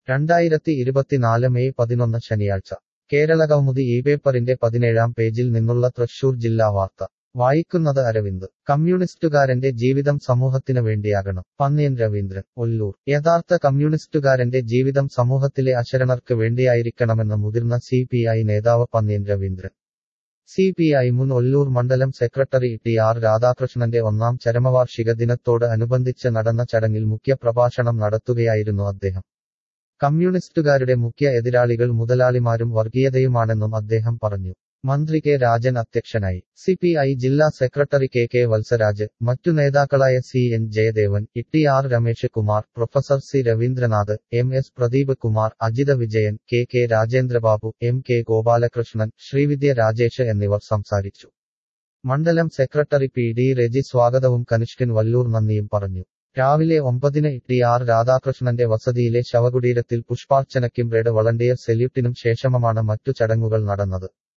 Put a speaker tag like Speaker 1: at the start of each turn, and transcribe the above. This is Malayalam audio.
Speaker 1: 2024 മെയ് 11 ശനിയാഴ്ച കേരളകൗമുദി പേപ്പറിന്റെ 17-ാം പേജിൽ നിന്നുള്ള തൃശൂർ ജില്ലാ വാർത്ത വായിക്കുന്നത് അരവിന്ദ്. കമ്മ്യൂണിസ്റ്റുകാരന്റെ ജീവിതം സമൂഹത്തിന് വേണ്ടിയാകണം. പന്ന്യൻ രവീന്ദ്രൻ, ഒല്ലൂർ. യഥാർത്ഥ കമ്മ്യൂണിസ്റ്റുകാരന്റെ ജീവിതം സമൂഹത്തിലെ അശരണർക്ക് വേണ്ടിയായിരിക്കണമെന്ന് മുതിർന്ന CPI നേതാവ് പന്ന്യൻ രവീന്ദ്രൻ. CPI മുൻ ഒല്ലൂർ മണ്ഡലം സെക്രട്ടറി TR രാധാകൃഷ്ണന്റെ 1-ാം ചരമവാർഷിക ദിനത്തോട് അനുബന്ധിച്ച് നടന്ന ചടങ്ങിൽ മുഖ്യപ്രഭാഷണം നടത്തുകയായിരുന്നു അദ്ദേഹം. കമ്മ്യൂണിസ്റ്റുകാരുടെ മുഖ്യ എതിരാളികൾ മുതലാളിമാരും വർഗീയതയുമാണെന്നും അദ്ദേഹം പറഞ്ഞു. മന്ത്രി കെ രാജൻ അധ്യക്ഷനായി. CPI ജില്ലാ സെക്രട്ടറി KK വത്സരാജ്, മറ്റു നേതാക്കളായ CN Jayadevan, TR Ramesh Kumar, professor C Raveendranath, MS Pradeep Kumar, Ajitha Vijayan, KK Rajendrababu, MK Gopalakrishnan, Sreevidya Rajesh എന്നിവർ സംസാരിച്ചു. മണ്ഡലം സെക്രട്ടറി PD രജി സ്വാഗതവും കനിഷ്കൻ വല്ലൂർ നന്ദിയും പറഞ്ഞു. രാവിലെ 9-ന് TR രാധാകൃഷ്ണന്റെ വസതിയിലെ ശവകുടീരത്തിൽ പുഷ്പാർച്ചനയ്ക്കും റെഡ് വളണ്ടിയർ സല്യൂട്ടിനും ശേഷമാണ് മറ്റു ചടങ്ങുകൾ നടന്നത്.